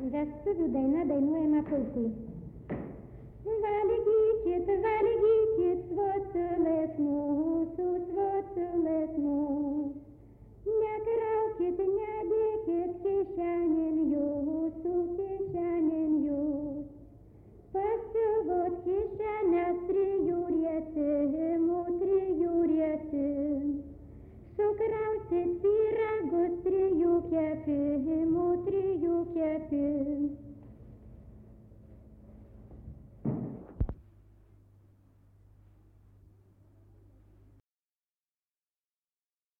vestuvių daina dainuojama pulkui. Valgykit, valgykit, svoculės mūsų, svoculės mūsų. Nekraukit, nedėkit kišenėn jūsų, kišenėn jūs. Pasiuvot kišenės trijų rietimų, trijų rietimų. Sukrausit pyragus trijų kepimų, trijų kepimų.